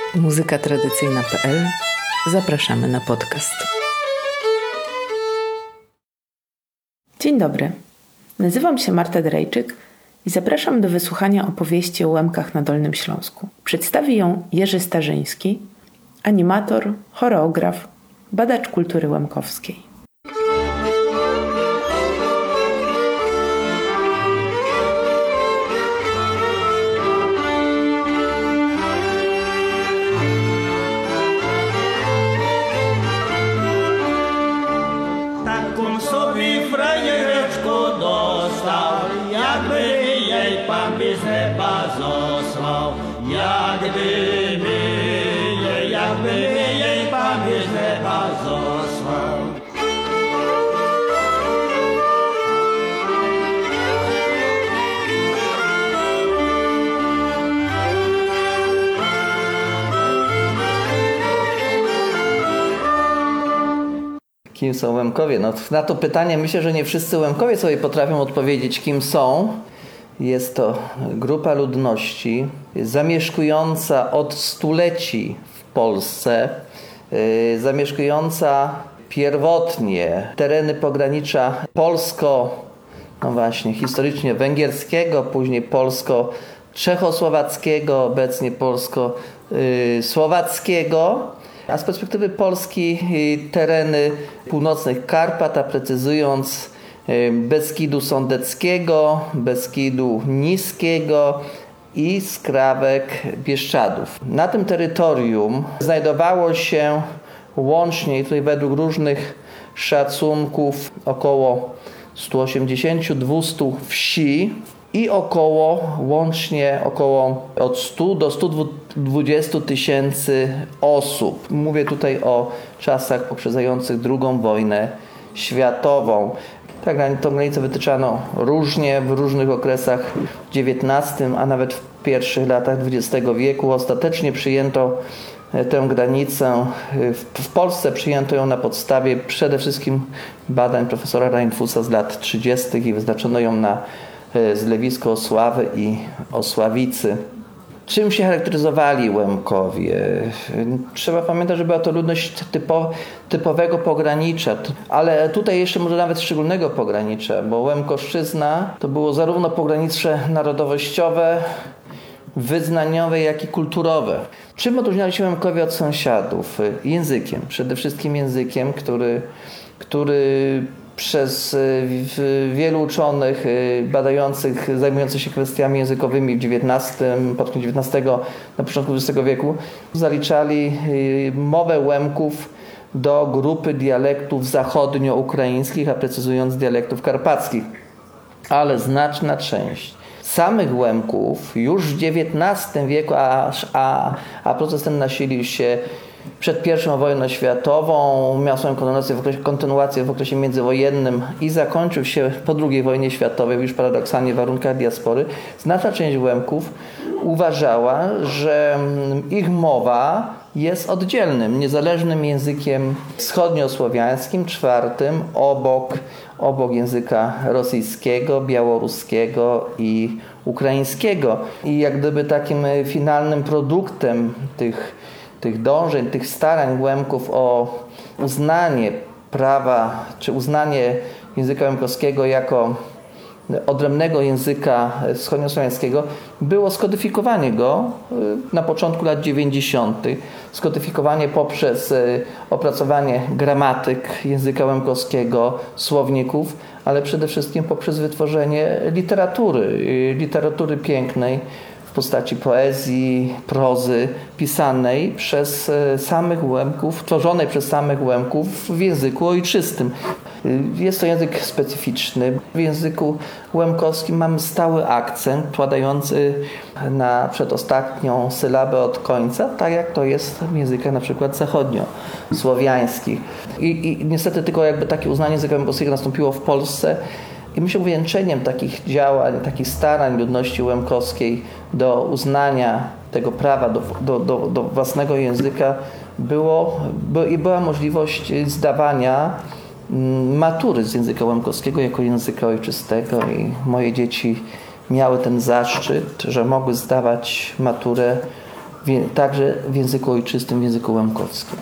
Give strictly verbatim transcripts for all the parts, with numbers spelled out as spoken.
muzyka tradycyjna kropka pe el. Zapraszamy na podcast. Dzień dobry. Nazywam się Marta Drejczyk i zapraszam do wysłuchania opowieści o Łemkach na Dolnym Śląsku. Przedstawi ją Jerzy Starzyński, animator, choreograf, badacz kultury łemkowskiej. Taką sobie frajereczko dostał, jakby jej Pan z nieba zosłał. Jak gdyby jej, jakby jej Pan z nieba zosłał. Kim są Łemkowie? No, na to pytanie myślę, że nie wszyscy Łemkowie sobie potrafią odpowiedzieć, kim są. Jest to grupa ludności zamieszkująca od stuleci w Polsce, yy, zamieszkująca pierwotnie tereny pogranicza polsko, no właśnie, historycznie węgierskiego, później polsko-czechosłowackiego, obecnie polsko-słowackiego. A z perspektywy Polski tereny północnych Karpat, a precyzując Beskidu Sądeckiego, Beskidu Niskiego i skrawek Bieszczadów. Na tym terytorium znajdowało się łącznie, tutaj według różnych szacunków, około sto osiemdziesiąt do dwustu wsi i około, łącznie około od stu do stu dwudziestu tysięcy osób. Mówię tutaj o czasach poprzedzających drugą wojnę światową. Tak, tą granicę wytyczano różnie, w różnych okresach w dziewiętnastym, a nawet w pierwszych latach dwudziestego wieku. Ostatecznie przyjęto tę granicę, w Polsce przyjęto ją na podstawie przede wszystkim badań profesora Reinfusa z lat trzydziestych i wyznaczono ją na zlewisko Osławy i Osławicy. Czym się charakteryzowali Łemkowie? Trzeba pamiętać, że była to ludność typo, typowego pogranicza, ale tutaj jeszcze może nawet szczególnego pogranicza, bo Łemkoszczyzna to było zarówno pogranicze narodowościowe, wyznaniowe, jak i kulturowe. Czym odróżniali się Łemkowie od sąsiadów? Językiem. Przede wszystkim językiem, który, który przez wielu uczonych badających, zajmujących się kwestiami językowymi w dziewiętnastym, pod koniec dziewiętnastego, na początku dwudziestego wieku zaliczali mowę Łemków do grupy dialektów zachodnio-ukraińskich, a precyzując dialektów karpackich. Ale znaczna część samych Łemków już w dziewiętnastym wieku, a, a, a proces ten nasilił się przed pierwszą wojną światową, miał swoją kontynuację w okresie, kontynuację w okresie międzywojennym i zakończył się po drugiej wojnie światowej, już paradoksalnie w warunkach diaspory. Znaczna część Łemków uważała, że ich mowa jest oddzielnym, niezależnym językiem wschodniosłowiańskim, czwartym, obok, obok języka rosyjskiego, białoruskiego i ukraińskiego. I jak gdyby takim finalnym produktem tych tych dążeń, tych starań Łemków o uznanie prawa, czy uznanie języka łemkowskiego jako odrębnego języka wschodniosłowiańskiego było skodyfikowanie go na początku lat dziewięćdziesiątych. Skodyfikowanie poprzez opracowanie gramatyk języka łemkowskiego, słowników, ale przede wszystkim poprzez wytworzenie literatury, literatury pięknej, w postaci poezji, prozy pisanej przez samych Łemków, tworzonej przez samych Łemków w języku ojczystym. Jest to język specyficzny. W języku łemkowskim mamy stały akcent składający na przedostatnią sylabę od końca, tak jak to jest w językach na przykład zachodniosłowiańskich. I, i niestety tylko jakby takie uznanie języka łemkowskiego nastąpiło w Polsce. I myślę, że uwieńczeniem takich działań, takich starań ludności łemkowskiej do uznania tego prawa do, do, do, do własnego języka było, by, była możliwość zdawania matury z języka łemkowskiego jako języka ojczystego i moje dzieci miały ten zaszczyt, że mogły zdawać maturę także w języku ojczystym, w języku łemkowskim.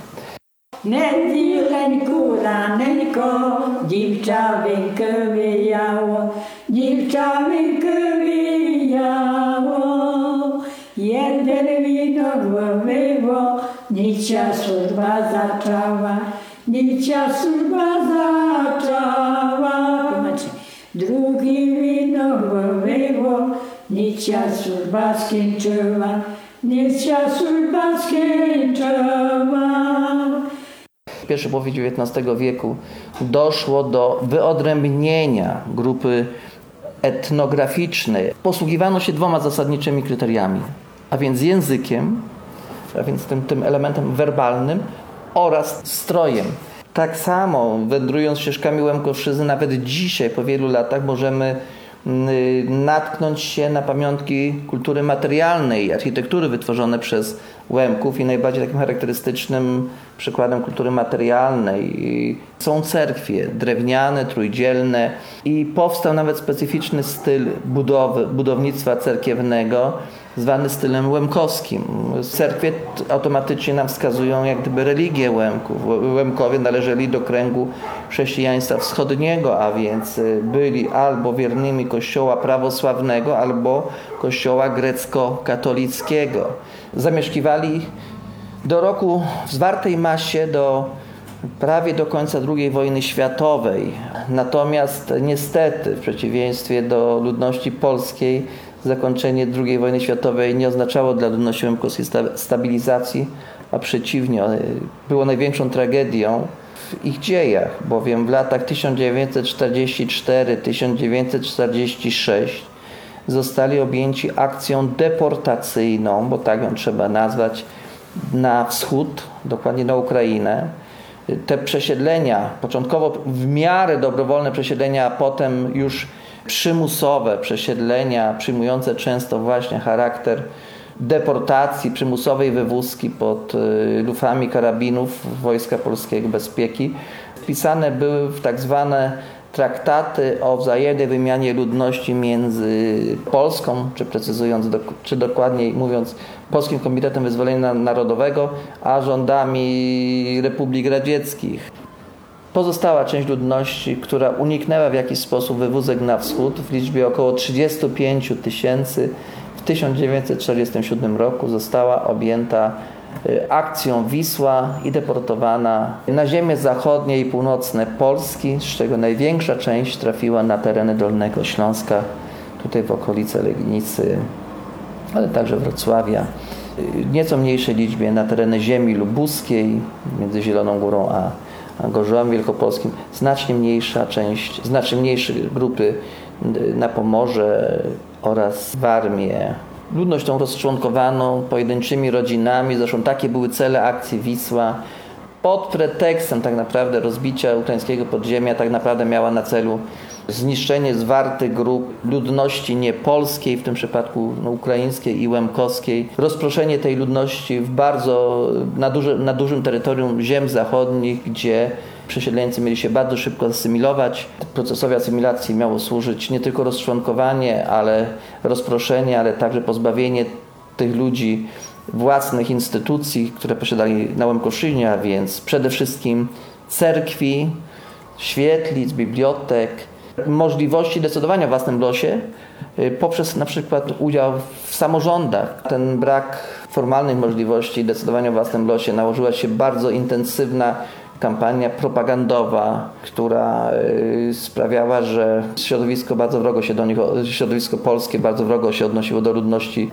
Nędzi leńku raneńko, dziewcza wękę wyjało, dziewcza wękę wyjało. Jeden wino było, nicia służba zaczęła, nicia służba zaczęła. Drugi wino było, nicia służba skończyła, nicia służba skończyła. W pierwszej połowie dziewiętnastego wieku doszło do wyodrębnienia grupy etnograficznej. Posługiwano się dwoma zasadniczymi kryteriami, a więc językiem, a więc tym, tym elementem werbalnym oraz strojem. Tak samo wędrując ścieżkami Łemkowszczyzny, nawet dzisiaj po wielu latach możemy natknąć się na pamiątki kultury materialnej, architektury wytworzone przez Łemków i najbardziej takim charakterystycznym przykładem kultury materialnej są cerkwie drewniane, trójdzielne i powstał nawet specyficzny styl budowy, budownictwa cerkiewnego zwany stylem łemkowskim. Cerkwie automatycznie nam wskazują jak gdyby religię Łemków. Łemkowie należeli do kręgu chrześcijaństwa wschodniego, a więc byli albo wiernymi kościoła prawosławnego, albo kościoła grecko-katolickiego. Zamieszkiwali do roku w zwartej masie do prawie do końca drugiej wojny światowej. Natomiast niestety w przeciwieństwie do ludności polskiej zakończenie drugiej wojny światowej nie oznaczało dla ludności łemkowskiej stabilizacji, a przeciwnie, było największą tragedią w ich dziejach, bowiem w latach tysiąc dziewięćset czterdziesty czwarty do tysiąc dziewięćset czterdziestego szóstego zostali objęci akcją deportacyjną, bo tak ją trzeba nazwać, na wschód, dokładnie na Ukrainę. Te przesiedlenia, początkowo w miarę dobrowolne przesiedlenia, a potem już przymusowe przesiedlenia, przyjmujące często właśnie charakter deportacji, przymusowej wywózki pod lufami karabinów Wojska Polskiego Bezpieki, wpisane były w tak zwane traktaty o wzajemnej wymianie ludności między Polską, czy precyzując, czy dokładniej mówiąc, Polskim Komitetem Wyzwolenia Narodowego, a rządami Republik Radzieckich. Pozostała część ludności, która uniknęła w jakiś sposób wywózek na wschód w liczbie około trzydziestu pięciu tysięcy, w tysiąc dziewięćset czterdziestym siódmym roku została objęta akcją Wisła i deportowana na ziemię zachodnie i północne Polski, z czego największa część trafiła na tereny Dolnego Śląska, tutaj w okolice Legnicy, ale także Wrocławia. W nieco mniejszej liczbie na tereny ziemi lubuskiej, między Zieloną Górą a, a Gorzołem Wielkopolskim. Znacznie mniejsza część, znacznie mniejsze grupy na Pomorze oraz Warmię. Ludność tą rozczłonkowaną pojedynczymi rodzinami, zresztą takie były cele akcji Wisła. Pod pretekstem tak naprawdę rozbicia ukraińskiego podziemia tak naprawdę miała na celu zniszczenie zwartych grup ludności niepolskiej, w tym przypadku no, ukraińskiej i łemkowskiej, rozproszenie tej ludności w bardzo, na, duży, na dużym terytorium ziem zachodnich, gdzie przesiedleńcy mieli się bardzo szybko asymilować. Procesowi asymilacji miało służyć nie tylko rozczłonkowanie, ale rozproszenie, ale także pozbawienie tych ludzi własnych instytucji, które posiadali na Łemkowszczyźnie, a więc przede wszystkim cerkwi, świetlic, bibliotek, możliwości decydowania o własnym losie poprzez na przykład udział w samorządach. Ten brak formalnych możliwości decydowania o własnym losie nałożyła się bardzo intensywna kampania propagandowa, która sprawiała, że środowisko bardzo wrogo się do nich, środowisko polskie bardzo wrogo się odnosiło do ludności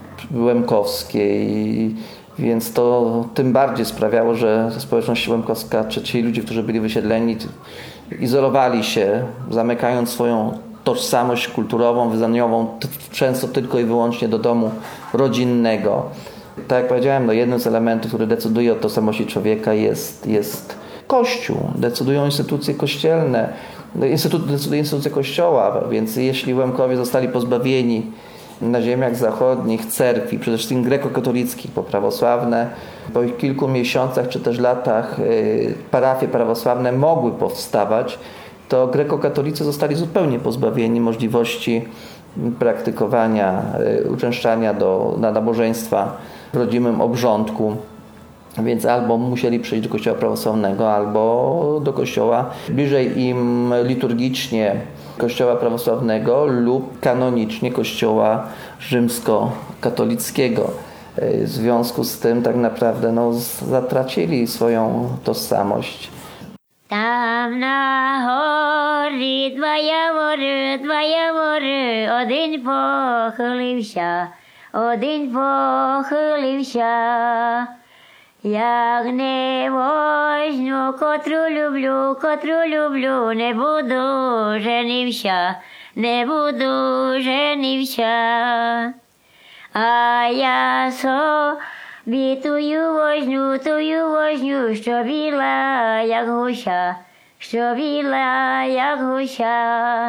łemkowskiej, więc to tym bardziej sprawiało, że społeczność łemkowska, czy ci ludzie, którzy byli wysiedleni, izolowali się, zamykając swoją tożsamość kulturową, wyznaniową często tylko i wyłącznie do domu rodzinnego. Tak jak powiedziałem, no jednym z elementów, który decyduje o tożsamości człowieka jest, jest Kościół. Decydują instytucje kościelne, Instytut, decyduje instytucje Kościoła, więc jeśli Łemkowie zostali pozbawieni na ziemiach zachodnich cerkwi, przede wszystkim grekokatolickich, bo prawosławne, po kilku miesiącach czy też latach parafie prawosławne mogły powstawać, to grekokatolicy zostali zupełnie pozbawieni możliwości praktykowania, uczęszczania do, na nabożeństwa w rodzimym obrządku. Więc albo musieli przyjść do kościoła prawosławnego, albo do kościoła bliżej im liturgicznie kościoła prawosławnego lub kanonicznie kościoła rzymskokatolickiego. W związku z tym tak naprawdę no, zatracili swoją tożsamość. Tam na hory dwa jawory, dwa jawory, один похилився, один похилився. Jak nie woźnu, kotrу люблю, котру люблю, не буду женився, не буду женився. А я собі тую возню, тую возню, що біла, як гуся, що біла, як гуся.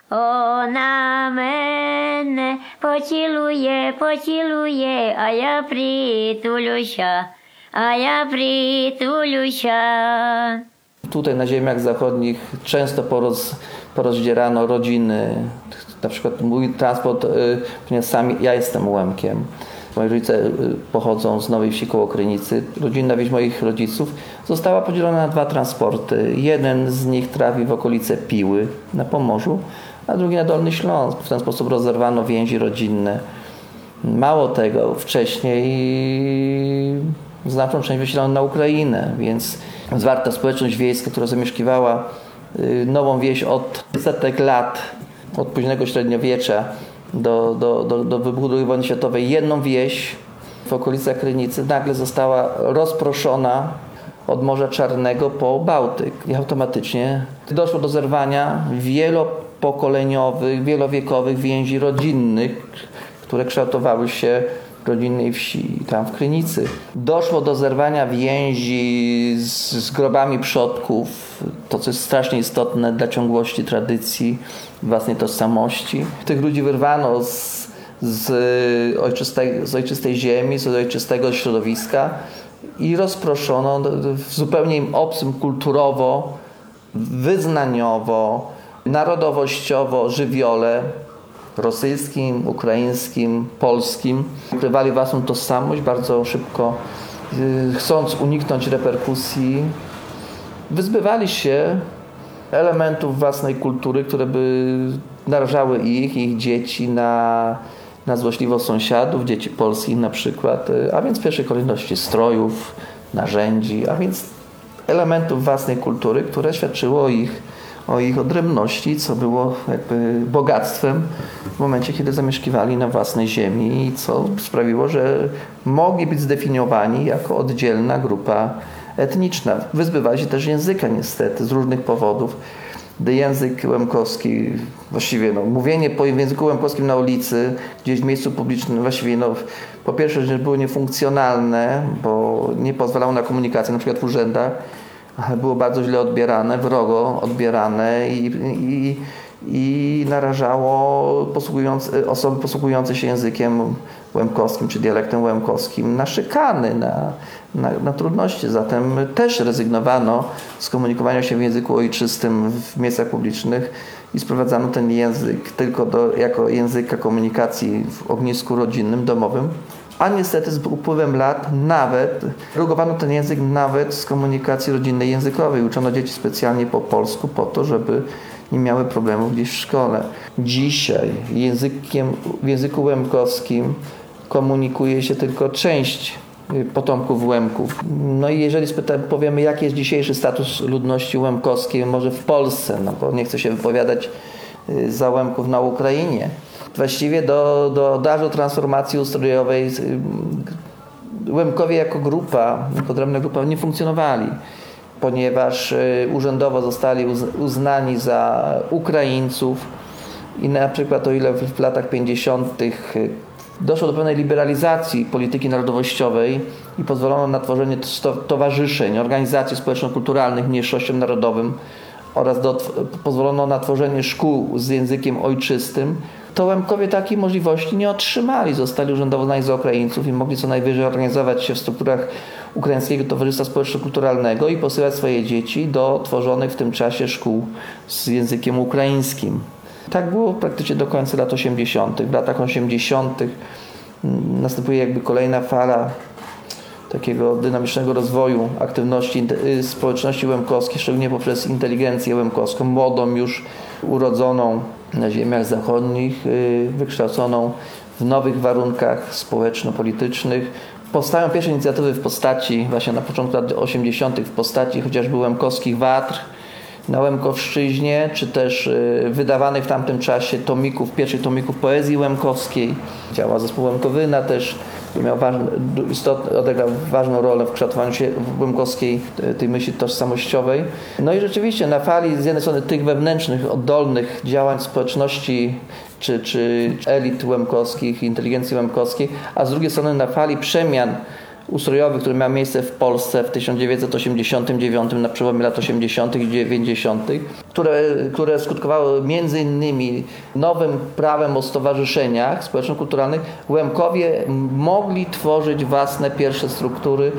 Ona мене поцілує, поцілує, а я притулюся, a ja przytulusia. Tutaj na ziemiach zachodnich często poroz, porozdzierano rodziny. Na przykład mój transport, ponieważ sami ja jestem Łemkiem. Moi rodzice pochodzą z Nowej Wsi koło Krynicy. Rodzinna wieś moich rodziców została podzielona na dwa transporty. Jeden z nich trafi w okolice Piły na Pomorzu, a drugi na Dolny Śląsk. W ten sposób rozerwano więzi rodzinne. Mało tego, wcześniej znaczną część wysiedlono na Ukrainę, więc zwarta społeczność wiejska, która zamieszkiwała Nową Wieś od setek lat, od późnego średniowiecza do, do, do, do wybuchu drugiej wojny światowej, jedną wieś w okolicach Krynicy nagle została rozproszona od Morza Czarnego po Bałtyk i automatycznie doszło do zerwania wielopokoleniowych, wielowiekowych więzi rodzinnych, które kształtowały się rodzinnej wsi, tam w Krynicy. Doszło do zerwania więzi z, z grobami przodków, to co jest strasznie istotne dla ciągłości tradycji, własnej tożsamości. Tych ludzi wyrwano z, z, ojczystej, z ojczystej ziemi, z ojczystego środowiska i rozproszono w zupełnie im obcym kulturowo, wyznaniowo, narodowościowo żywiole rosyjskim, ukraińskim, polskim. Ukrywali własną tożsamość bardzo szybko, chcąc uniknąć reperkusji. Wyzbywali się elementów własnej kultury, które by narażały ich i ich dzieci na, na złośliwość sąsiadów, dzieci polskich na przykład, a więc w pierwszej kolejności strojów, narzędzi, a więc elementów własnej kultury, które świadczyło o ich o ich odrębności, co było jakby bogactwem w momencie, kiedy zamieszkiwali na własnej ziemi i co sprawiło, że mogli być zdefiniowani jako oddzielna grupa etniczna. Wyzbywali się też języka niestety z różnych powodów. Język łemkowski, właściwie no, mówienie po języku łemkowskim na ulicy, gdzieś w miejscu publicznym, właściwie no, po pierwsze, że było niefunkcjonalne, bo nie pozwalało na komunikację, na przykład w urzędach, było bardzo źle odbierane, wrogo odbierane i, i, i narażało posługujące, osoby posługujące się językiem łemkowskim czy dialektem łemkowskim na szykany, na, na, na trudności. Zatem też rezygnowano z komunikowania się w języku ojczystym w miejscach publicznych i sprowadzano ten język tylko do, jako języka komunikacji w ognisku rodzinnym, domowym. A niestety z upływem lat nawet rugowano ten język nawet z komunikacji rodzinnej językowej. Uczono dzieci specjalnie po polsku po to, żeby nie miały problemów gdzieś w szkole. Dzisiaj językiem, w języku łemkowskim komunikuje się tylko część potomków Łemków. No i jeżeli spyta, powiemy, jaki jest dzisiejszy status ludności łemkowskiej, może w Polsce, no bo nie chcę się wypowiadać za Łemków na Ukrainie. Właściwie do, do, do aż do transformacji ustrojowej Łemkowie jako grupa, podrębna grupa nie funkcjonowali, ponieważ urzędowo zostali uznani za Ukraińców i na przykład o ile w latach pięćdziesiątych doszło do pewnej liberalizacji polityki narodowościowej i pozwolono na tworzenie towarzyszeń, organizacji społeczno-kulturalnych mniejszościom narodowym oraz do, pozwolono na tworzenie szkół z językiem ojczystym, to Łemkowie takiej możliwości nie otrzymali. Zostali urzędowo uznani za Ukraińców i mogli co najwyżej organizować się w strukturach Ukraińskiego Towarzystwa Społeczno-Kulturalnego i posyłać swoje dzieci do tworzonych w tym czasie szkół z językiem ukraińskim. Tak było praktycznie do końca lat osiemdziesiątych. W latach osiemdziesiątych następuje jakby kolejna fala takiego dynamicznego rozwoju aktywności społeczności łemkowskiej, szczególnie poprzez inteligencję łemkowską, młodą już urodzoną na ziemiach zachodnich, wykształconą w nowych warunkach społeczno-politycznych. Powstają pierwsze inicjatywy w postaci, właśnie na początku lat osiemdziesiątych w postaci chociażby łemkowskich watr na Łemkowszczyźnie, czy też wydawanych w tamtym czasie tomików, pierwszych tomików poezji łemkowskiej. Działa zespół Łemkowyna też, który miał ważny, istotny, odegrał ważną rolę w kształtowaniu się łemkowskiej tej myśli tożsamościowej. No i rzeczywiście na fali z jednej strony tych wewnętrznych, oddolnych działań społeczności czy, czy elit łemkowskich, inteligencji łemkowskiej, a z drugiej strony na fali przemian ustrojowych, które miały miejsce w Polsce w tysiąc dziewięćset osiemdziesiątym dziewiątym na przełomie lat osiemdziesiątych i dziewięćdziesiątych, które, które skutkowały między innymi nowym prawem o stowarzyszeniach społeczno-kulturalnych, Łemkowie mogli tworzyć własne pierwsze struktury,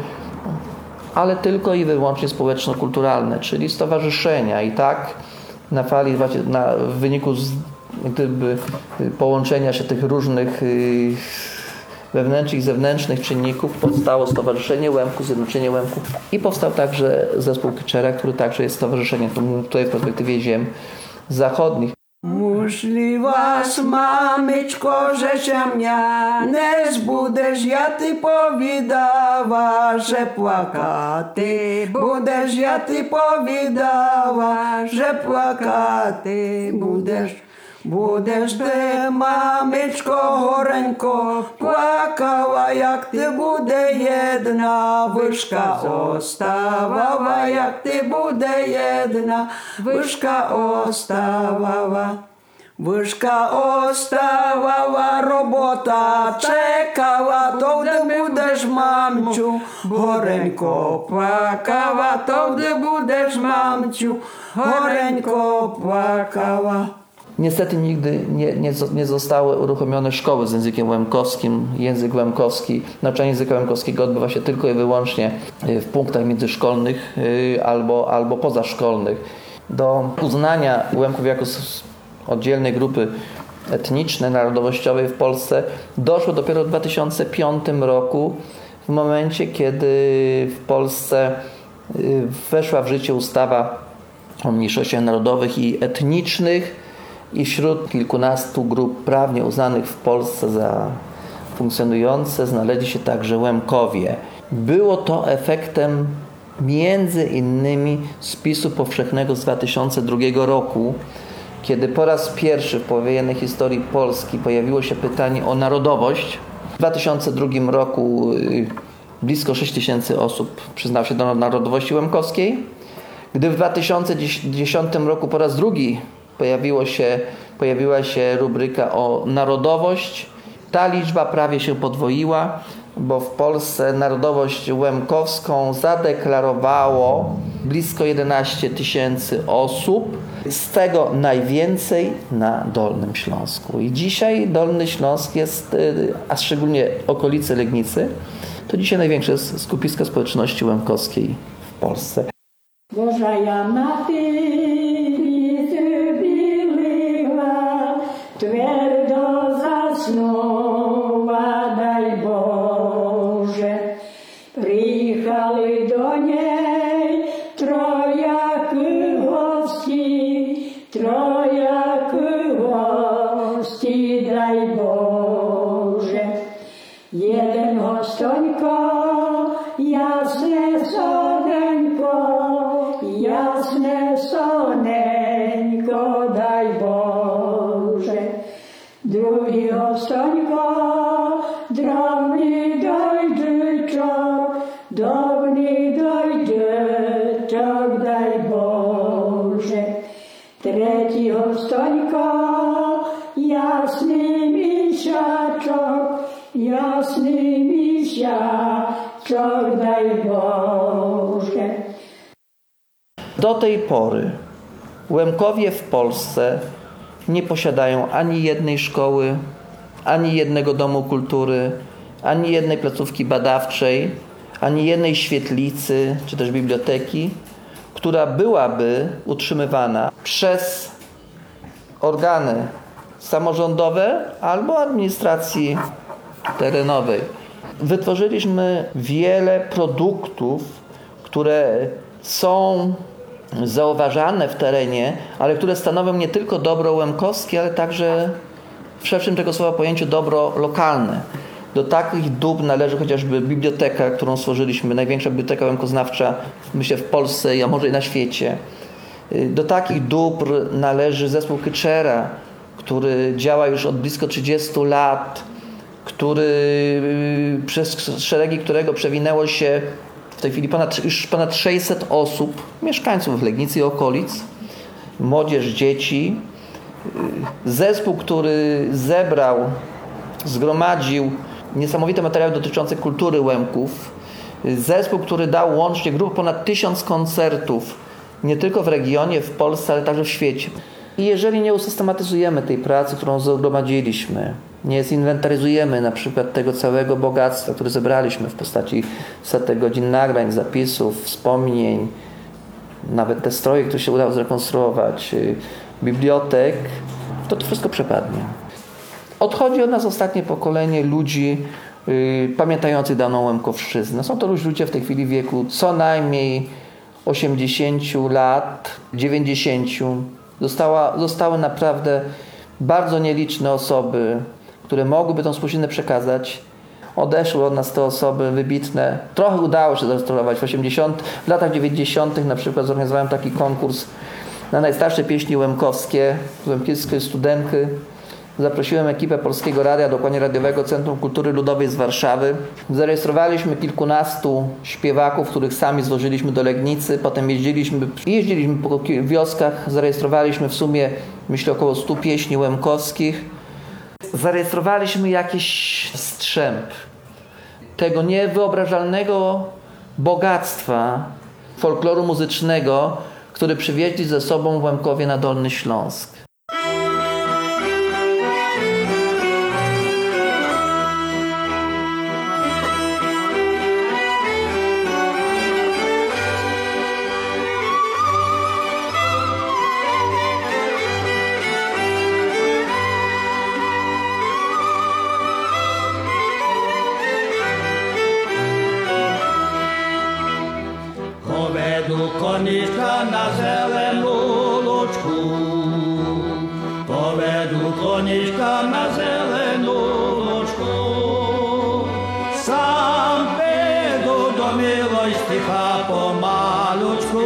ale tylko i wyłącznie społeczno-kulturalne, czyli stowarzyszenia. I tak na fali, właśnie na, w wyniku z, gdyby, połączenia się tych różnych yy, wewnętrznych i zewnętrznych czynników powstało Stowarzyszenie Łemków, Zjednoczenie Łemków i powstał także zespół Kyczera, który także jest stowarzyszeniem tutaj w perspektywie ziem zachodnich. Muszli was, mamyczko, że się mnie nie zbudesz, ja ty powiedziała, że płakaty budesz, ja ty powiedziała, że płakaty budesz. Budesz ty, mamyczko, choreńko, płakała, jak ty bude jedna łyżka ostawała, jak ty bude jedna łyżka ostawała. Łyżka ostawała, robota czekała, to gdy budesz, mamciu, choreńko płakała, to gdy budesz, mamciu, choreńko płakała. Niestety nigdy nie, nie, nie zostały uruchomione szkoły z językiem łemkowskim. Język łemkowski, nauczanie języka łemkowskiego odbywa się tylko i wyłącznie w punktach międzyszkolnych albo, albo pozaszkolnych. Do uznania Łemków jako oddzielnej grupy etnicznej, narodowościowej w Polsce doszło dopiero w dwa tysiące piątym roku, w momencie, kiedy w Polsce weszła w życie ustawa o mniejszościach narodowych i etnicznych, i wśród kilkunastu grup prawnie uznanych w Polsce za funkcjonujące znaleźli się także Łemkowie. Było to efektem między innymi spisu powszechnego z dwa tysiące drugiego roku, kiedy po raz pierwszy w powojennej historii Polski pojawiło się pytanie o narodowość. W dwa tysiące drugim roku blisko sześć tysięcy osób przyznało się do narodowości łemkowskiej. Gdy w dwa tysiące dziesiątym roku po raz drugi Pojawiło się, pojawiła się rubryka o narodowość. Ta liczba prawie się podwoiła, bo w Polsce narodowość łemkowską zadeklarowało blisko jedenaście tysięcy osób, z tego najwięcej na Dolnym Śląsku. I dzisiaj Dolny Śląsk jest, a szczególnie okolice Legnicy, to dzisiaj największe skupisko społeczności łemkowskiej w Polsce. Boża ja na ty twardo zasnęła, daj Boże. Przyjechali do niej trojaki gości, trojaki gości, daj Boże. Jeden gostońko, jasne soneńko, jasne soneńko, daj Boże. Drugi gostońko, drobny dojdzieczok, drobny dojdzieczok, daj Boże. Trzeci gostońko, jasny misiaczok, jasny misiaczok, daj Boże. Do tej pory Łemkowie w Polsce nie posiadają ani jednej szkoły, ani jednego domu kultury, ani jednej placówki badawczej, ani jednej świetlicy, czy też biblioteki, która byłaby utrzymywana przez organy samorządowe albo administracji terenowej. Wytworzyliśmy wiele produktów, które są zauważane w terenie, ale które stanowią nie tylko dobro łemkowskie, ale także w szerszym tego słowa pojęciu dobro lokalne. Do takich dóbr należy chociażby biblioteka, którą stworzyliśmy, największa biblioteka łemkoznawcza, myślę, w Polsce, a może i na świecie. Do takich dóbr należy zespół Kyczera, który działa już od blisko trzydziestu lat, który, przez szeregi którego przewinęło się w tej chwili ponad, już ponad sześćset osób, mieszkańców Legnicy i okolic, młodzież, dzieci. Zespół, który zebrał, zgromadził niesamowite materiały dotyczące kultury Łemków. Zespół, który dał łącznie grubo ponad tysiąc koncertów, nie tylko w regionie, w Polsce, ale także w świecie. I jeżeli nie usystematyzujemy tej pracy, którą zgromadziliśmy, nie zinwentaryzujemy na przykład tego całego bogactwa, które zebraliśmy w postaci setek godzin nagrań, zapisów, wspomnień, nawet te stroje, które się udało zrekonstruować, bibliotek, to to wszystko przepadnie. Odchodzi od nas ostatnie pokolenie ludzi yy, pamiętających daną Łemkowszczyznę. Są to ludzie w tej chwili w wieku co najmniej osiemdziesięciu lat, dziewięćdziesięciu. Została, zostały naprawdę bardzo nieliczne osoby, które mogłyby tą spuściznę przekazać. Odeszły od nas te osoby wybitne. Trochę udało się zrestaurować. W, osiemdziesiątych, w latach dziewięćdziesiątych na przykład zorganizowałem taki konkurs na najstarsze pieśni łemkowskie, łemkowskie studenki. Zaprosiłem ekipę Polskiego Radia, dokładnie Radiowego Centrum Kultury Ludowej z Warszawy. Zarejestrowaliśmy kilkunastu śpiewaków, których sami złożyliśmy do Legnicy. Potem jeździliśmy, jeździliśmy po wioskach. Zarejestrowaliśmy w sumie, myślę, około stu pieśni łemkowskich. Zarejestrowaliśmy jakiś strzęp tego niewyobrażalnego bogactwa folkloru muzycznego, który przywieźli ze sobą Łemkowie na Dolny Śląsk. Koniczka na zeleну лучку, поведу конічка на зелену лучку, сам піду до милостиха помалучку,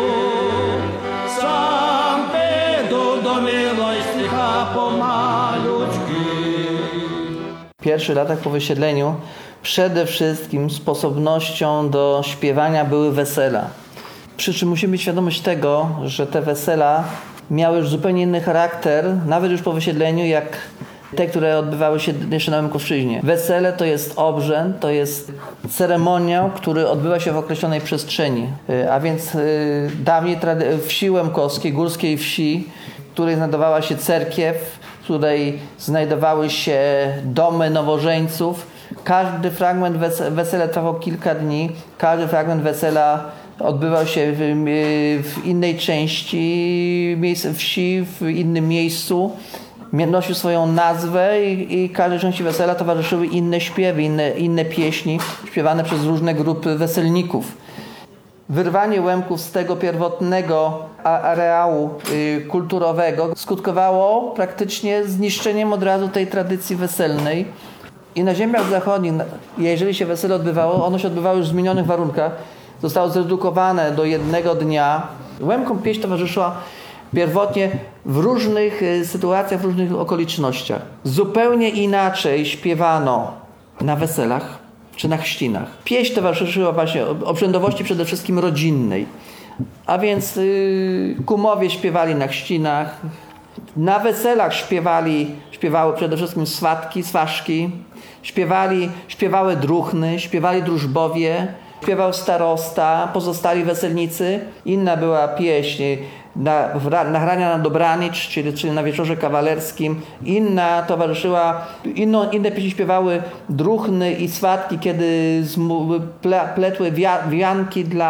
сам піду до милостиха помалучки. W pierwszych latach po wysiedleniu przede wszystkim sposobnością do śpiewania były wesela. Przy czym musimy mieć świadomość tego, że te wesela miały już zupełnie inny charakter, nawet już po wysiedleniu, jak te, które odbywały się jeszcze na Łemkowszczyźnie. Wesele to jest obrzęd, to jest ceremoniał, który odbywa się w określonej przestrzeni. A więc dawniej wsi łemkowskiej, górskiej wsi, w której znajdowała się cerkiew, w której znajdowały się domy nowożeńców. Każdy fragment wesela trwał kilka dni, każdy fragment wesela odbywał się w, w innej części wsi, w innym miejscu. Nosił swoją nazwę i, i każdej części wesela towarzyszyły inne śpiewy, inne, inne pieśni śpiewane przez różne grupy weselników. Wyrwanie Łemków z tego pierwotnego areału y, kulturowego skutkowało praktycznie zniszczeniem od razu tej tradycji weselnej. I na ziemiach zachodnich, jeżeli się wesele odbywało, ono się odbywało już w zmienionych warunkach. Zostało zredukowane do jednego dnia. Łemkom pieśń towarzyszyła pierwotnie w różnych sytuacjach, w różnych okolicznościach. Zupełnie inaczej śpiewano na weselach czy na chrzcinach. Pieśń towarzyszyła właśnie obrzędowości przede wszystkim rodzinnej. A więc yy, kumowie śpiewali na chrzcinach. Na weselach śpiewali, śpiewały przede wszystkim swatki, swaszki. Śpiewali, śpiewały druchny, śpiewali drużbowie. Śpiewał starosta, pozostali weselnicy. Inna była pieśń na, nagrania na dobranic, czyli, czyli na wieczorze kawalerskim. Inna towarzyszyła, inno, inne pieśni śpiewały druchny i swatki, kiedy ple, pletły wia, wianki dla,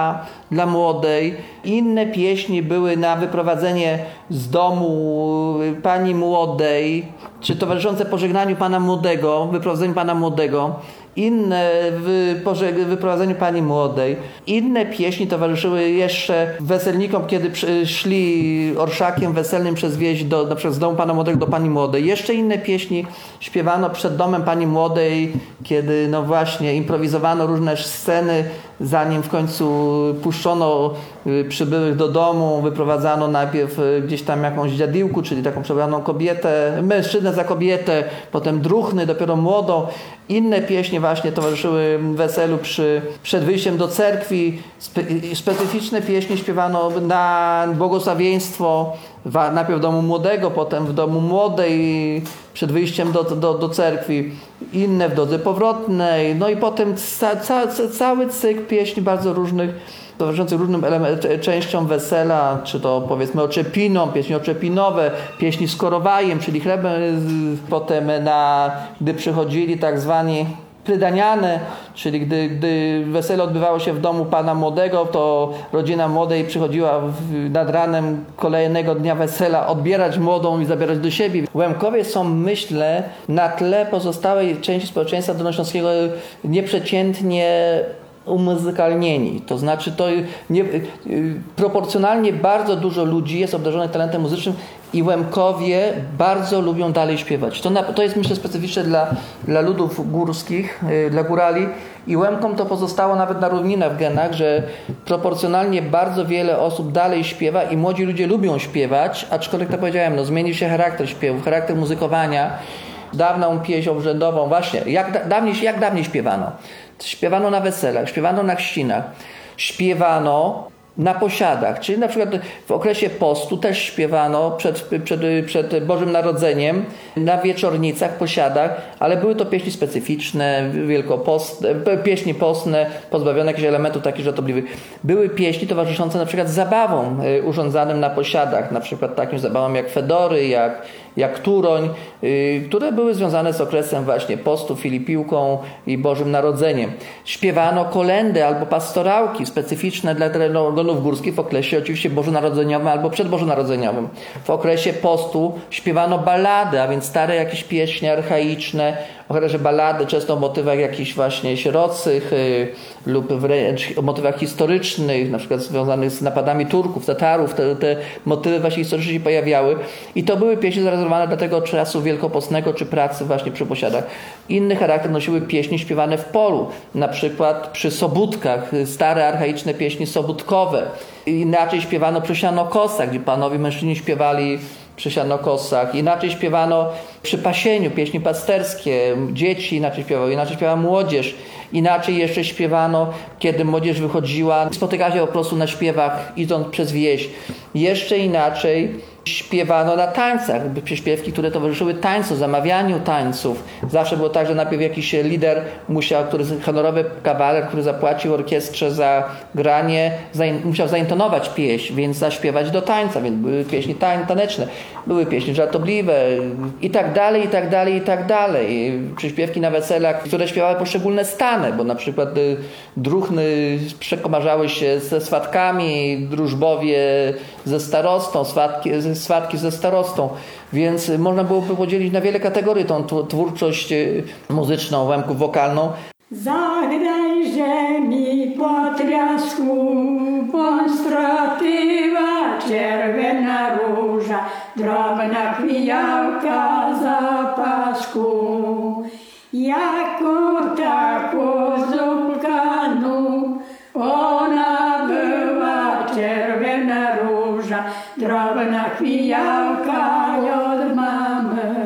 dla młodej. Inne pieśni były na wyprowadzenie z domu pani młodej, czy towarzyszące pożegnaniu pana młodego, wyprowadzeniu pana młodego. Inne w wyprowadzeniu pani młodej. Inne pieśni towarzyszyły jeszcze weselnikom, kiedy szli orszakiem weselnym przez wieś do, na przykład z domu pana młodego do pani młodej. Jeszcze inne pieśni śpiewano przed domem pani młodej, kiedy no właśnie improwizowano różne sceny, zanim w końcu puszczono przybyłych do domu, wyprowadzano najpierw gdzieś tam jakąś dziadiłku, czyli taką przebraną kobietę, mężczyznę za kobietę, potem druhny, dopiero młodą. Inne pieśni właśnie towarzyszyły weselu przy, przed wyjściem do cerkwi. Spe, specyficzne pieśni śpiewano na błogosławieństwo, najpierw w domu młodego, potem w domu młodej, przed wyjściem do, do, do cerkwi. Inne w drodze powrotnej. No i potem ca, ca, cały cykl pieśni bardzo różnych, towarzyszących różnym element, częściom wesela, czy to powiedzmy oczepinom, pieśni oczepinowe, pieśni z korowajem, czyli chlebem, potem na, gdy przychodzili tak zwani prydaniane, czyli gdy, gdy wesele odbywało się w domu pana młodego, to rodzina młodej przychodziła w, nad ranem kolejnego dnia wesela odbierać młodą i zabierać do siebie. Łemkowie są, myślę, na tle pozostałej części społeczeństwa dolnośląskiego nieprzeciętnie umuzykalnieni. To znaczy to nie, proporcjonalnie bardzo dużo ludzi jest obdarzonych talentem muzycznym i Łemkowie bardzo lubią dalej śpiewać. To, na, to jest, myślę, specyficzne dla, dla ludów górskich, dla górali i Łemkom to pozostało nawet na równinach w genach, że proporcjonalnie bardzo wiele osób dalej śpiewa i młodzi ludzie lubią śpiewać, aczkolwiek to powiedziałem, no, zmienił się charakter śpiewów, charakter muzykowania. Dawną pieśń obrzędową, właśnie, jak dawniej, jak dawniej śpiewano? Śpiewano na weselach, śpiewano na chrzcinach, śpiewano na posiadach, czyli na przykład w okresie postu też śpiewano przed, przed, przed Bożym Narodzeniem, na wieczornicach, posiadach, ale były to pieśni specyficzne, wielkopostne, pieśni postne, pozbawione jakichś elementów takich żartobliwych. Były pieśni towarzyszące na przykład zabawom urządzanym na posiadach, na przykład takim zabawom jak fedory, jak jak turoń, yy, które były związane z okresem właśnie postu, filipiłką i Bożym Narodzeniem. Śpiewano kolędy albo pastorałki specyficzne dla terenów górskich w okresie oczywiście bożonarodzeniowym albo przedbożonarodzeniowym. W okresie postu śpiewano ballady, a więc stare jakieś pieśni archaiczne, o charakterze ballady, często o motywach jakichś właśnie sierocych yy, lub wręcz o motywach historycznych, na przykład związanych z napadami Turków, Tatarów. Te, te motywy właśnie historyczne się pojawiały i to były pieśni zarezerwowane dla tego czasu wielkopostnego czy pracy właśnie przy posiadach. Inny charakter nosiły pieśni śpiewane w polu, na przykład przy sobótkach, stare archaiczne pieśni sobótkowe. Inaczej śpiewano przy sianokosach, gdzie panowie mężczyźni śpiewali przy sianokosach. Inaczej śpiewano przy pasieniu, pieśni pasterskie, dzieci inaczej śpiewały, inaczej śpiewała młodzież. Inaczej jeszcze śpiewano, kiedy młodzież wychodziła, spotykała się po prostu na śpiewach, idąc przez wieś. Jeszcze inaczej śpiewano na tańcach, przyśpiewki, które towarzyszyły tańcu, zamawianiu tańców. Zawsze było tak, że najpierw jakiś lider musiał, który honorowy kawaler, który zapłacił orkiestrze za granie, musiał zaintonować pieśń, więc zaśpiewać do tańca, więc były pieśni tań, taneczne, były pieśni żartobliwe i tak dalej, i tak dalej, i tak dalej. Przyśpiewki na weselach, które śpiewały poszczególne stany, bo na przykład druhny przekomarzały się ze swatkami, drużbowie ze starostą, swatki, swatki ze starostą, więc można byłoby podzielić na wiele kategorii tą twórczość muzyczną, Łemków wokalną. Zagrajże mi potriasku, monstratywa, czerwona róża, drobna kwijałka zapasku. Jaką taką zupkanu, ona była czerwona róża, drobna kwijałka od mamy.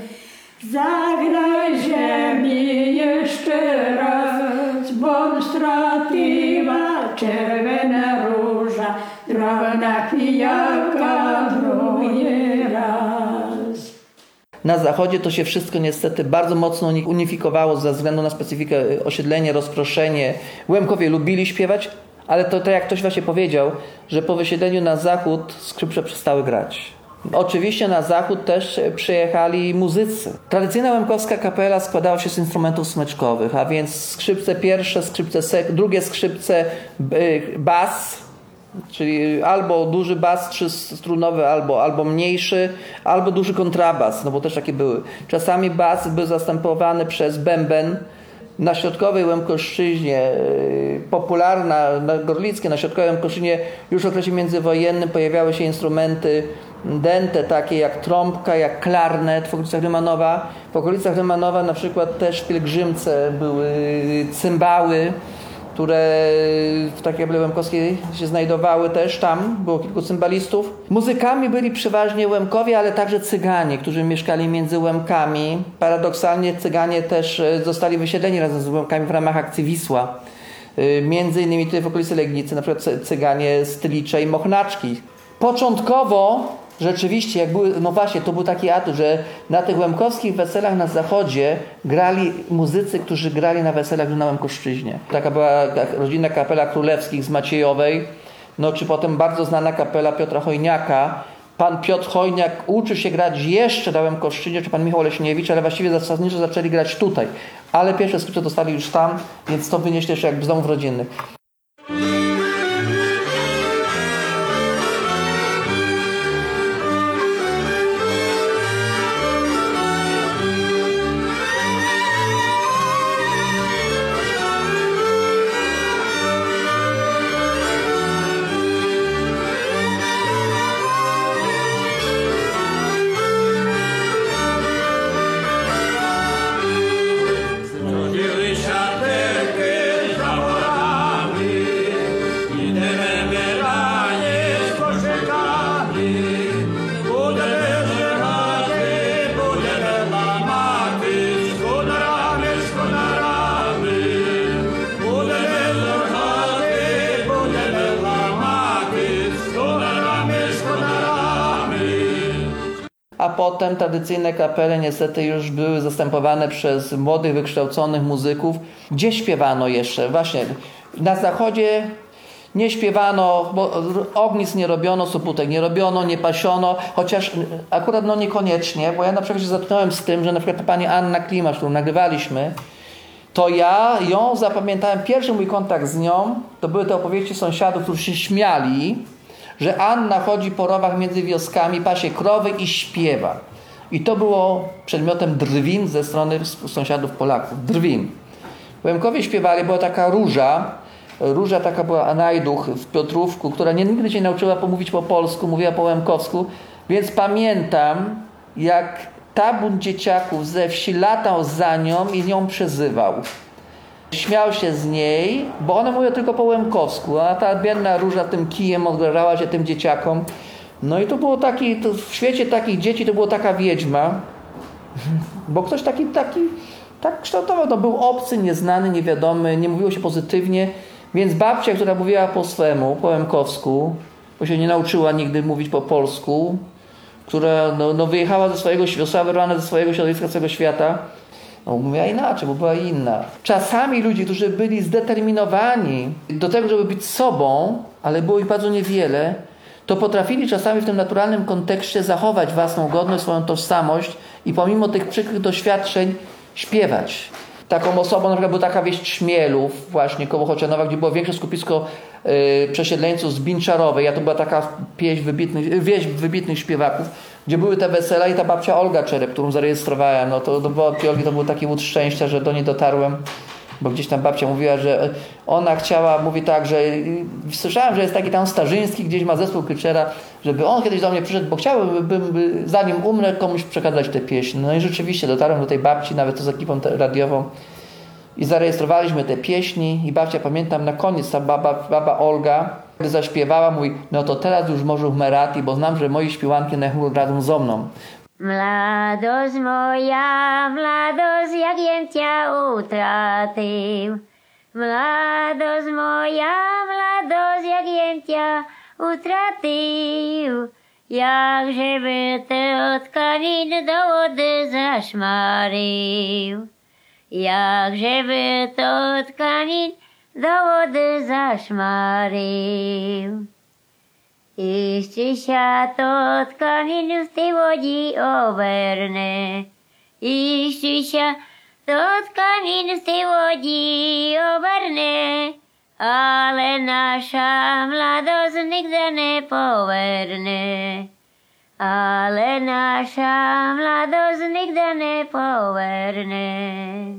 Zagrajże mi jeszcze raz, monstratywa, czerwona róża, drobna kwijałka drugi raz. Na zachodzie to się wszystko niestety bardzo mocno unifikowało ze względu na specyfikę osiedlenie, rozproszenie. Łemkowie lubili śpiewać, ale to, to jak ktoś właśnie powiedział, że po wysiedleniu na zachód skrzypce przestały grać. Oczywiście na zachód też przyjechali muzycy. Tradycyjna łemkowska kapela składała się z instrumentów smyczkowych, a więc skrzypce pierwsze, skrzypce sek- drugie skrzypce, bas, czyli albo duży bas trzystrunowy, albo, albo mniejszy, albo duży kontrabas, no bo też takie były. Czasami bas był zastępowany przez bęben. Na środkowej Łemkoszczyźnie, popularna, na Gorlickiej, na środkowej Łemkoszczyźnie już w okresie międzywojennym pojawiały się instrumenty dęte, takie jak trąbka, jak klarnet w okolicach Rymanowa. W okolicach Rymanowa na przykład też w Pielgrzymce były cymbały, które w takiej kapeli łemkowskiej się znajdowały też tam, było kilku cymbalistów. Muzykami byli przeważnie Łemkowie, ale także Cyganie, którzy mieszkali między Łemkami. Paradoksalnie Cyganie też zostali wysiedleni razem z Łemkami w ramach akcji Wisła. Między innymi tutaj w okolicy Legnicy, na przykład Cyganie z Tylicza i Mochnaczki. Początkowo rzeczywiście, jak były, no właśnie, to był taki atut, że na tych łemkowskich weselach na zachodzie grali muzycy, którzy grali na weselach na Łemkoszczyźnie. Taka była rodzinna kapela Królewskich z Maciejowej, no czy potem bardzo znana kapela Piotra Chojniaka. Pan Piotr Chojniak uczy się grać jeszcze na Łemkoszczyźnie, czy pan Michał Leśniewicz, ale właściwie zasadniczo zaczęli grać tutaj. Ale pierwsze skrzypce dostali już tam, więc to wynieśli jeszcze jakby z domów rodzinnych. A potem tradycyjne kapele niestety już były zastępowane przez młodych, wykształconych muzyków, gdzie śpiewano jeszcze. Właśnie na zachodzie nie śpiewano, bo ognisk nie robiono, suputek nie robiono, nie pasiono, chociaż akurat no niekoniecznie, bo ja na przykład się zetknąłem z tym, że na przykład pani Anna Klimasz, którą nagrywaliśmy, to ja ją zapamiętałem, pierwszy mój kontakt z nią, to były te opowieści sąsiadów, którzy się śmiali, że Anna chodzi po rowach między wioskami, pasie krowy i śpiewa. I to było przedmiotem drwin ze strony sąsiadów Polaków. Drwin. W Łemkowie śpiewali, była taka Róża. Róża taka była Anajduch w Piotrówku, która nie, nigdy się nie nauczyła pomówić po polsku, mówiła po łemkowsku. Więc pamiętam, jak tabun dzieciaków ze wsi latał za nią i nią przezywał. Śmiał się z niej, bo ona mówiła tylko po łemkowsku, a ta biedna Róża tym kijem odgrażała się tym dzieciakom. No i to było taki, to w świecie takich dzieci to było taka wiedźma, bo ktoś taki, taki tak kształtował, to był obcy, nieznany, niewiadomy, nie mówiło się pozytywnie, więc babcia, która mówiła po swemu, po łemkowsku, bo się nie nauczyła nigdy mówić po polsku, która no, no wyjechała ze swojego, została wyrwana ze swojego środowiska, z całego świata, no, mówiła inaczej, bo była inna. Czasami ludzie, którzy byli zdeterminowani do tego, żeby być sobą, ale było ich bardzo niewiele, to potrafili czasami w tym naturalnym kontekście zachować własną godność, swoją tożsamość i pomimo tych przykrych doświadczeń śpiewać. Taką osobą na przykład była taka wieś Trzmielów, właśnie koło Chocianowa, gdzie było większe skupisko yy, przesiedleńców z Binczarowej. Ja to była taka pieśń wybitnych, wieś wybitnych śpiewaków, gdzie były te wesela i ta babcia Olga Czerep, którą zarejestrowałem. No to do babci Olgi to był taki łód szczęścia, że do niej dotarłem, bo gdzieś tam babcia mówiła, że ona chciała, mówi tak, że słyszałem, że jest taki tam Starzyński, gdzieś ma zespół Kyczera, żeby on kiedyś do mnie przyszedł, bo chciałbym, zanim umrę, komuś przekazać tę pieśń. No i rzeczywiście dotarłem do tej babci, nawet z ekipą radiową i zarejestrowaliśmy te pieśni i babcia, pamiętam, na koniec ta baba, baba Olga, gdy zaśpiewała, mówi, no to teraz już może umerati, bo znam, że moi śpiewanki na chór razem ze mną. Mladość moja, mladość, jak jem cię utratył. Mladość moja, mladość, jak jem cię utratył. Jak żeby te tkanin do wody zaszmarył. Jak żeby to tkanin do wody zaszmarył. Iścisia to tkawinu z tej łodzi oberny. Iścisia to tkawinu z tej łodzi oberny. Ale nasza mladość nigdy nie powerne. Ale nasza mladość nigdy nie powerne.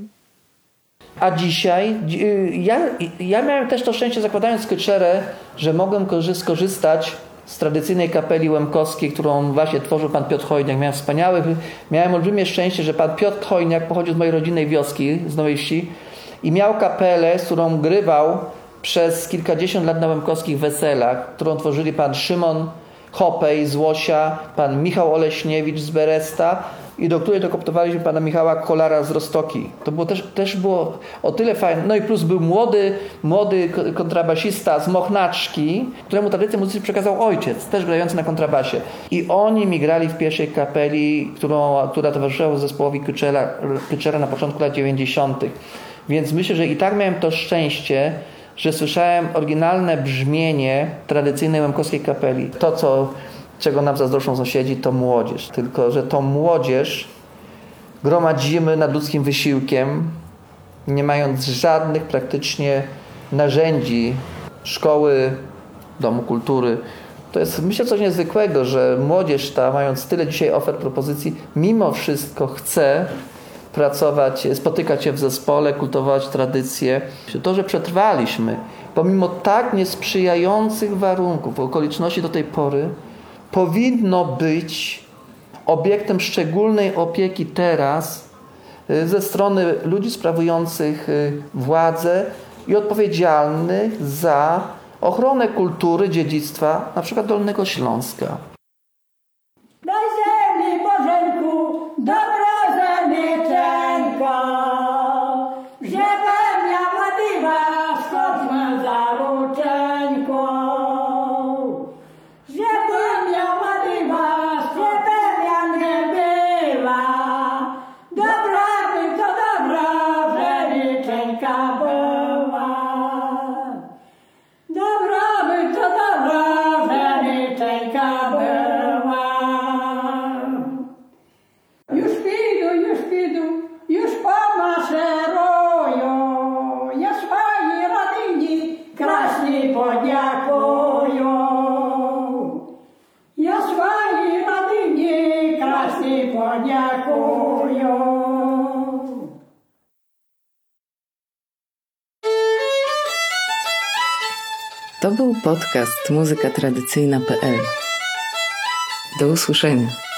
A dzisiaj, ja, ja miałem też to szczęście, zakładając Kyczerę, że mogłem skorzystać z tradycyjnej kapeli łemkowskiej, którą właśnie tworzył pan Piotr Chojniak. Miałem wspaniałych, miałem olbrzymie szczęście, że pan Piotr Chojniak pochodził z mojej rodzinnej wioski, z Nowej Wsi i miał kapelę, z którą grywał przez kilkadziesiąt lat na łemkowskich weselach, którą tworzyli pan Szymon Hopej z Łosia, pan Michał Oleśniewicz z Beresta i do której dokoptowaliśmy pana Michała Kolara z Roztoki. To było też, też było o tyle fajne. No i plus był młody, młody kontrabasista z Mochnaczki, któremu tradycję muzyczną przekazał ojciec, też grający na kontrabasie. I oni mi grali w pierwszej kapeli, którą, która towarzyszyła zespołowi Kyczera, Kyczera na początku lat dziewięćdziesiątych. Więc myślę, że i tak miałem to szczęście, że słyszałem oryginalne brzmienie tradycyjnej łemkowskiej kapeli. To, co, czego nam zazdroszczą sąsiedzi, to młodzież. Tylko że tą młodzież gromadzimy nad ludzkim wysiłkiem, nie mając żadnych praktycznie narzędzi szkoły, domu kultury. To jest, myślę, coś niezwykłego, że młodzież ta, mając tyle dzisiaj ofert, propozycji, mimo wszystko chce pracować, spotykać się w zespole, kultywować tradycje. To, że przetrwaliśmy, pomimo tak niesprzyjających warunków, okoliczności do tej pory, powinno być obiektem szczególnej opieki teraz ze strony ludzi sprawujących władzę i odpowiedzialnych za ochronę kultury, dziedzictwa, na przykład Dolnego Śląska. Na ziemi Bożenku, dobra zanyczenko, żeby miała diwa, skoczmy za ruczeńką. Żeby miała diwa, żeby ja nie była, dobra by to dobra, że ryczenka była. Dobra by to dobra, że ryczenka była. Już pidu, już pidu, już pomaszerują, ja swojej rodzinie krasnie podziękują. Ja swojej rodzinie krasnie podziękują. To był podcast muzyka tradycyjna kropka p l. Do usłyszenia.